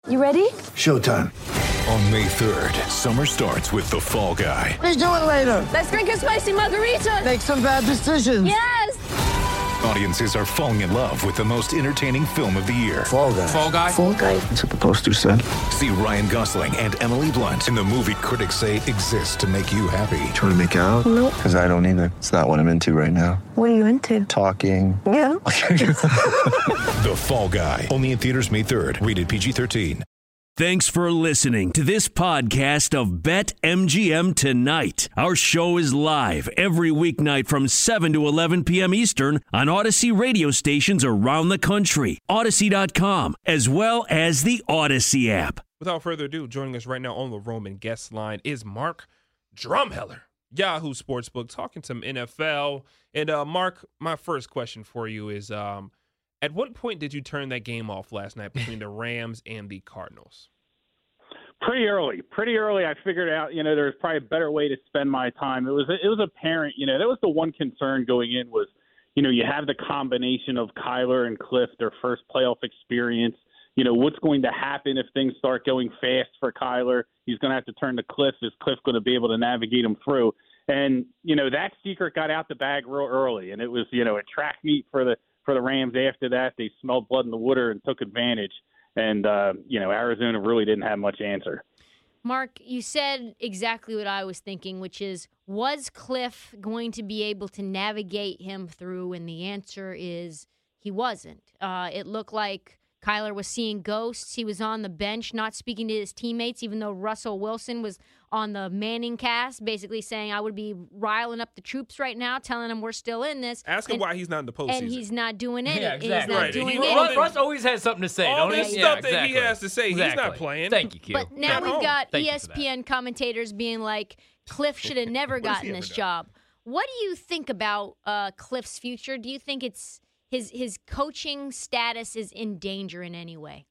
You ready? Showtime. On May 3rd, summer starts with The Fall Guy. Let's do it later. Let's drink a spicy margarita. Make some bad decisions. Yes! Audiences are falling in love with the most entertaining film of the year. Fall Guy. Fall Guy? Fall guy. That's what the poster said. See Ryan Gosling and Emily Blunt in the movie critics say exists to make you happy. Trying to make it out? Nope. Because I don't either. It's not what I'm into right now. What are you into? Talking. Yeah. The Fall Guy. Only in theaters May 3rd. Rated PG-13. Thanks for listening to this podcast of Bet MGM Tonight. Our show is live every weeknight from 7 to 11 p.m. Eastern on Odyssey radio stations around the country, Odyssey.com, as well as the Odyssey app. Without further ado, joining us right now on the Roman guest line is Mark Drumheller, Yahoo Sportsbook, talking some NFL. And Mark, my first question for you is, at what point did you turn that game off last night between the Rams and the Cardinals? Pretty early. I figured out, there was probably a better way to spend my time. It was apparent, that was the one concern going in was, you have the combination of Kyler and Cliff, their first playoff experience. What's going to happen if things start going fast for Kyler? He's going to have to turn to Cliff. Is Cliff going to be able to navigate him through? And, that secret got out the bag real early, and it was, a track meet for the Rams. After that, they smelled blood in the water and took advantage. And, Arizona really didn't have much answer. Mark, you said exactly what I was thinking, which is, was Cliff going to be able to navigate him through? And the answer is he wasn't. It looked like Kyler was seeing ghosts. He was on the bench, not speaking to his teammates, even though Russell Wilson was on the Manning cast, basically saying, I would be riling up the troops right now, telling them we're still in this. Ask him why he's not in the postseason. And he's not doing it. Yeah, exactly. Right. Russ always has something to say, all don't he? this stuff that he has to say, he's not playing. Thank you, Q. But now we've got Thank you ESPN commentators being like, Cliff should have never gotten this job. What do you think about Cliff's future? Do you think it's his coaching status is in danger in any way?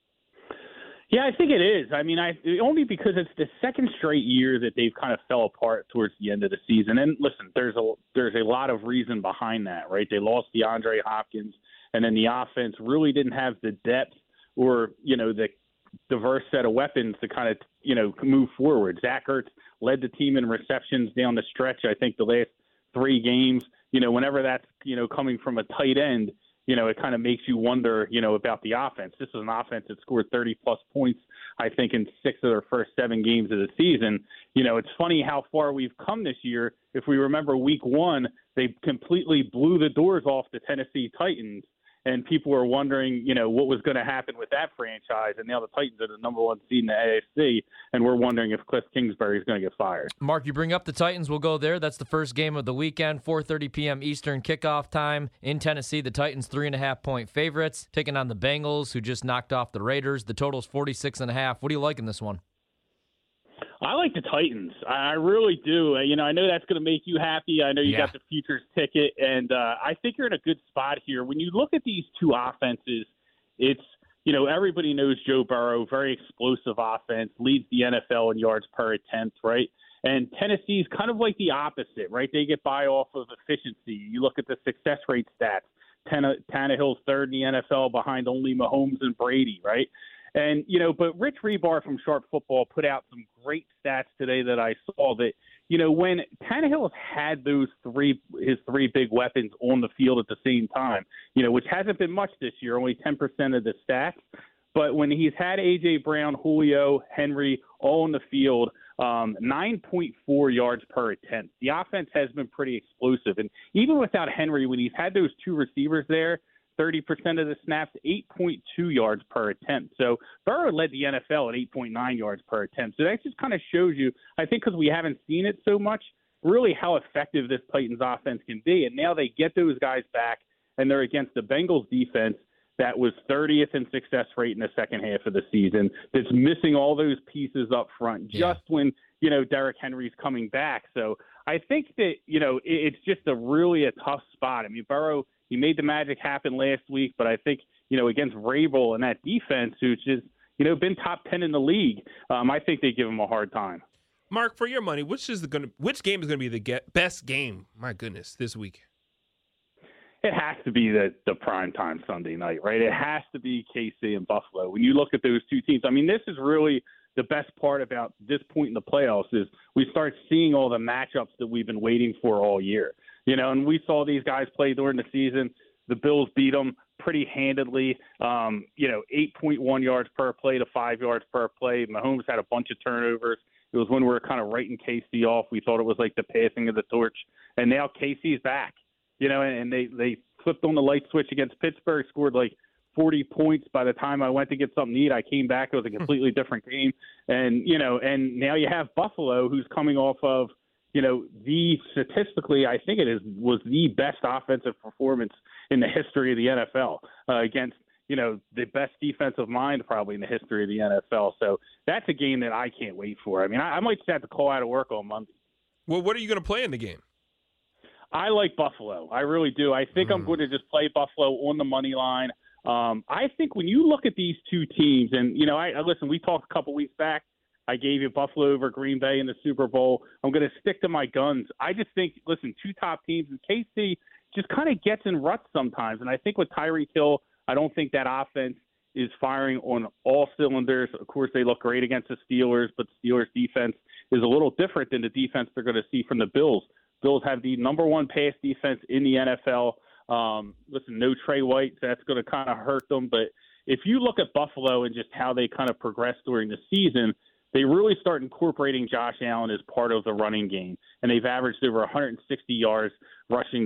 Yeah, I think it is. I mean, only because it's the second straight year that they've kind of fell apart towards the end of the season. And listen, there's a lot of reason behind that, right? They lost DeAndre Hopkins, and then the offense really didn't have the depth or, the diverse set of weapons to kind of, move forward. Zach Ertz led the team in receptions down the stretch, I think, the last 3 games. Whenever that's, coming from a tight end, it kind of makes you wonder, about the offense. This is an offense that scored 30-plus points, I think, in 6 of their first 7 games of the season. It's funny how far we've come this year. If we remember week 1, they completely blew the doors off the Tennessee Titans, and people were wondering, what was going to happen with that franchise. And now the Titans are the number 1 seed in the AFC, and we're wondering if Cliff Kingsbury is going to get fired. Mark, you bring up the Titans. We'll go there. That's the first game of the weekend, 4:30 p.m. Eastern kickoff time in Tennessee. The Titans 3.5-point favorites, taking on the Bengals, who just knocked off the Raiders. The total's 46.5. What do you like in this one? I like the Titans. I really do. I know that's going to make you happy. I know you got the futures ticket, and I think you're in a good spot here. When you look at these two offenses, it's, everybody knows Joe Burrow, very explosive offense, leads the NFL in yards per attempt, right? And Tennessee's kind of like the opposite, right? They get by off of efficiency. You look at the success rate stats. Tannehill's third in the NFL behind only Mahomes and Brady, right? And, but Rich Rebar from Sharp Football put out some great stats today that I saw that, when Tannehill had his 3 big weapons on the field at the same time, which hasn't been much this year, only 10% of the stats. But when he's had A.J. Brown, Julio, Henry all on the field, 9.4 yards per attempt. The offense has been pretty explosive. And even without Henry, when he's had those 2 receivers there, 30% of the snaps, 8.2 yards per attempt. So Burrow led the NFL at 8.9 yards per attempt. So that just kind of shows you, I think because we haven't seen it so much, really how effective this Titans offense can be. And now they get those guys back, and they're against the Bengals defense that was 30th in success rate in the second half of the season, that's missing all those pieces up front just when, Derrick Henry's coming back. So I think that, it's just a tough spot. I mean, Burrow, he made the magic happen last week, but I think, against Vrabel and that defense, which is, been top 10 in the league, I think they give him a hard time. Mark, for your money, which game is going to be the best game, my goodness, this week? it has to be the primetime Sunday night, right? It has to be KC and Buffalo. When you look at those two teams, I mean, this is really the best part about this point in the playoffs is we start seeing all the matchups that we've been waiting for all year. And we saw these guys play during the season. The Bills beat them pretty handedly, 8.1 yards per play to 5 yards per play. Mahomes had a bunch of turnovers. It was when we were kind of writing KC off. We thought it was like the passing of the torch. And now KC's back, and they flipped on the light switch against Pittsburgh, scored like 40 points. By the time I went to get something to eat, I came back. It was a completely different game. And now you have Buffalo, who's coming off of, statistically, I think was the best offensive performance in the history of the NFL against, the best defensive mind probably in the history of the NFL. So that's a game that I can't wait for. I mean, I might just have to call out of work on Monday. Well, what are you going to play in the game? I like Buffalo. I really do. I think I'm going to just play Buffalo on the money line. I think when you look at these two teams, and, listen, we talked a couple weeks back. I gave you Buffalo over Green Bay in the Super Bowl. I'm going to stick to my guns. I just think, listen, two top teams, and KC just kind of gets in ruts sometimes. And I think with Tyreek Hill, I don't think that offense is firing on all cylinders. Of course, they look great against the Steelers, but the Steelers' defense is a little different than the defense they're going to see from the Bills. Bills have the number one pass defense in the NFL. Listen, no Trey White, so that's going to kind of hurt them. But if you look at Buffalo and just how they kind of progressed during the season, they really start incorporating Josh Allen as part of the running game, and they've averaged over 160 yards rushing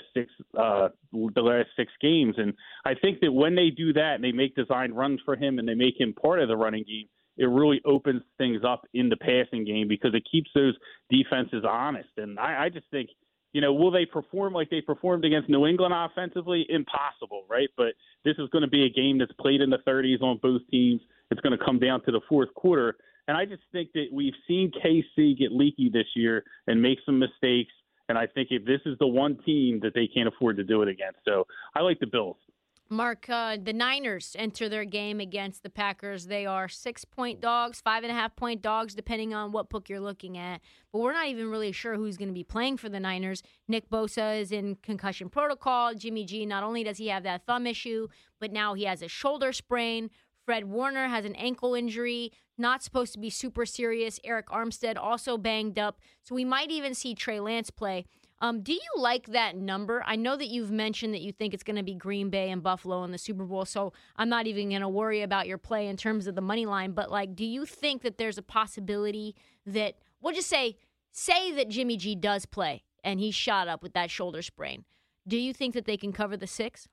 the last 6 games. And I think that when they do that and they make designed runs for him and they make him part of the running game, it really opens things up in the passing game because it keeps those defenses honest. And I just think, will they perform like they performed against New England offensively? Impossible, right? But this is going to be a game that's played in the 30s on both teams. It's going to come down to the fourth quarter. And I just think that we've seen KC get leaky this year and make some mistakes. And I think if this is the one team that they can't afford to do it against. So I like the Bills. Mark, the Niners enter their game against the Packers. They are 6-point dogs, 5.5-point dogs, depending on what book you're looking at. But we're not even really sure who's going to be playing for the Niners. Nick Bosa is in concussion protocol. Jimmy G, not only does he have that thumb issue, but now he has a shoulder sprain. Fred Warner has an ankle injury, not supposed to be super serious. Eric Armstead also banged up. So we might even see Trey Lance play. Do you like that number? I know that you've mentioned that you think it's going to be Green Bay and Buffalo in the Super Bowl, so I'm not even going to worry about your play in terms of the money line. But, do you think that there's a possibility that, we'll just say that Jimmy G does play and he's shot up with that shoulder sprain. Do you think that they can cover the 6?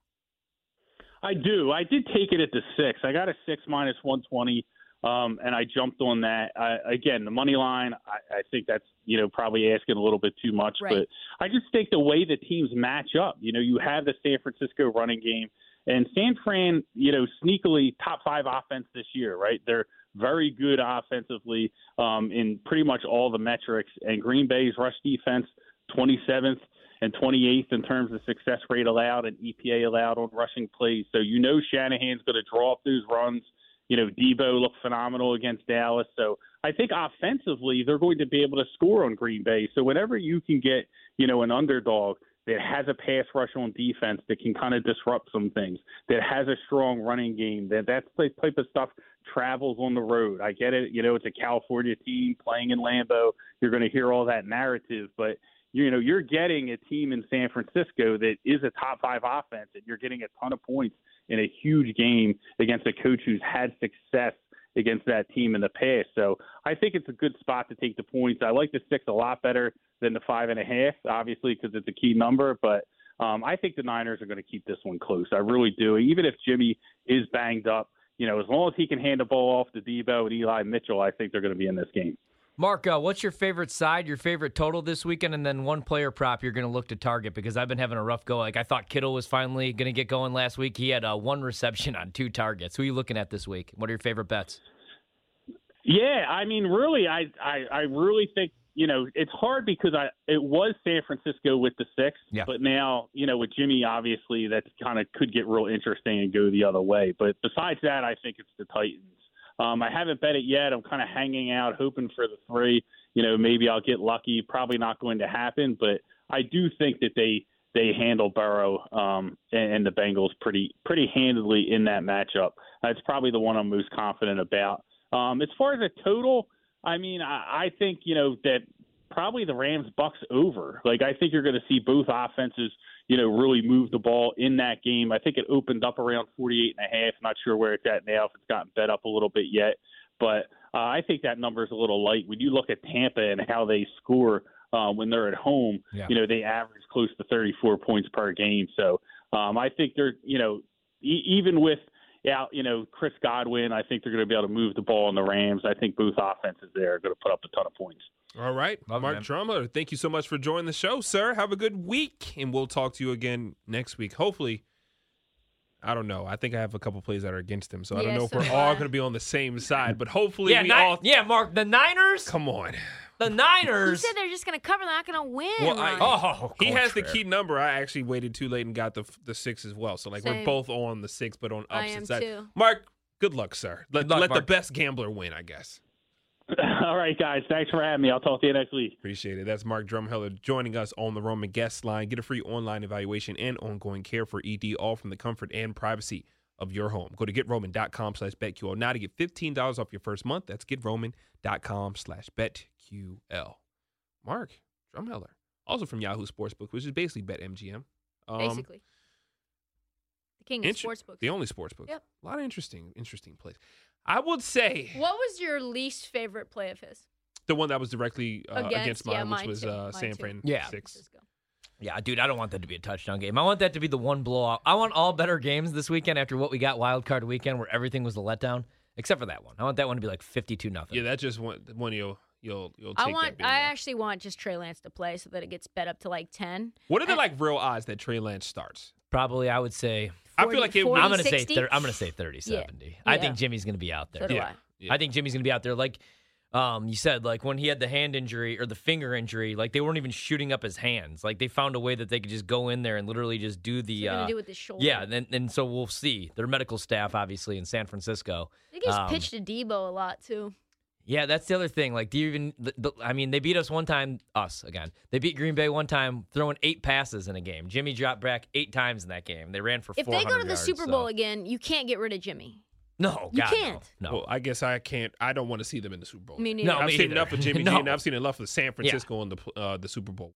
I do. I did take it at the 6. I got a 6 minus 120. And I jumped on that. Again, the money line, I think that's, probably asking a little bit too much. Right. But I just think the way the teams match up, you have the San Francisco running game. And San Fran, sneakily top 5 offense this year, right? They're very good offensively in pretty much all the metrics. And Green Bay's rush defense, 27th and 28th in terms of success rate allowed and EPA allowed on rushing plays. So Shanahan's going to draw up those runs. Debo looked phenomenal against Dallas. So I think offensively they're going to be able to score on Green Bay. So whenever you can get, an underdog that has a pass rush on defense that can kind of disrupt some things, that has a strong running game, that's the type of stuff travels on the road. I get it. It's a California team playing in Lambeau. You're going to hear all that narrative, but you're getting a team in San Francisco that is a top 5 offense, and you're getting a ton of points in a huge game against a coach who's had success against that team in the past. So I think it's a good spot to take the points. I like the 6 a lot better than the 5.5, obviously, because it's a key number. But I think the Niners are going to keep this one close. I really do. Even if Jimmy is banged up, as long as he can hand the ball off to Debo and Eli Mitchell, I think they're going to be in this game. Mark, what's your favorite side, your favorite total this weekend, and then one player prop you're going to look to target? Because I've been having a rough go. I thought Kittle was finally going to get going last week. He had 1 reception on 2 targets. Who are you looking at this week? What are your favorite bets? Yeah, I mean, really, I really think, it's hard because it was San Francisco with the 6, but now, with Jimmy, obviously, that kind of could get real interesting and go the other way. But besides that, I think it's the Titans. I haven't bet it yet. I'm kind of hanging out, hoping for the 3. Maybe I'll get lucky. Probably not going to happen, but I do think that they they handle Burrow and the Bengals pretty handily in that matchup. That's probably the one I'm most confident about. As far as a total, I mean, I think, that probably the Rams-Bucks over. Like, I think you're going to see both offenses, really move the ball in that game. I think it opened up around 48.5. I'm not sure where it's at now, if it's gotten bet up a little bit yet. But I think that number is a little light. When you look at Tampa and how they score when they're at home, they average close to 34 points per game. So I think they're, even with Chris Godwin, I think they're going to be able to move the ball on the Rams. I think both offenses there are going to put up a ton of points. All right. Mark Drumheller, thank you so much for joining the show, sir. Have a good week, and we'll talk to you again next week. Hopefully, I don't know. I think I have a couple plays that are against him, so I don't know if we're all going to be on the same side, but hopefully Mark, the Niners? Come on. The Niners. Who said they're just going to cover? They're not going to win. Well, he has the key number. I actually waited too late and got the 6 as well. So, we're both on the 6, but on opposite sides. Too. Mark, good luck, sir. Let the best gambler win, I guess. All right, guys. Thanks for having me. I'll talk to you next week. Appreciate it. That's Mark Drumheller joining us on the Roman Guest Line. Get a free online evaluation and ongoing care for ED, all from the comfort and privacy of your home. Go to GetRoman.com/BetQL now to get $15 off your first month. That's GetRoman.com/BetQL. Mark Drumheller, also from Yahoo Sportsbook, which is basically BetMGM. Basically. The king of sportsbooks. The only sportsbook. Yep. A lot of interesting plays. I would say. What was your least favorite play of his? The one that was directly against mine, which was San Fran 6. Yeah, dude, I don't want that to be a touchdown game. I want that to be the one blowout. I want all better games this weekend after what we got wild card weekend where everything was a letdown, except for that one. I want that one to be like 52-0. Yeah, that's just one you'll take. I actually want just Trey Lance to play so that it gets bet up to 10. What are the real odds that Trey Lance starts? Probably, I would say. 40, I feel like I'm going to say 30-70. Yeah. I think Jimmy's going to be out there. So do I. Yeah. I think Jimmy's going to be out there. Like you said, when he had the hand injury or the finger injury, they weren't even shooting up his hands. They found a way that they could just go in there and literally just do the. So they're going to do with the shoulder. Yeah, and so we'll see. Their medical staff, obviously, in San Francisco. I think he's pitched to Debo a lot, too. Yeah, that's the other thing. Do you even? They beat us one time. Us again. They beat Green Bay one time, throwing 8 passes in a game. Jimmy dropped back 8 times in that game. They ran for 400 yards. If they go to the Super Bowl again, you can't get rid of Jimmy. No, you can't. No. Well, I guess I can't. I don't want to see them in the Super Bowl. Me neither. I've seen enough of Jimmy G, and I've seen enough of San Francisco in the Super Bowl.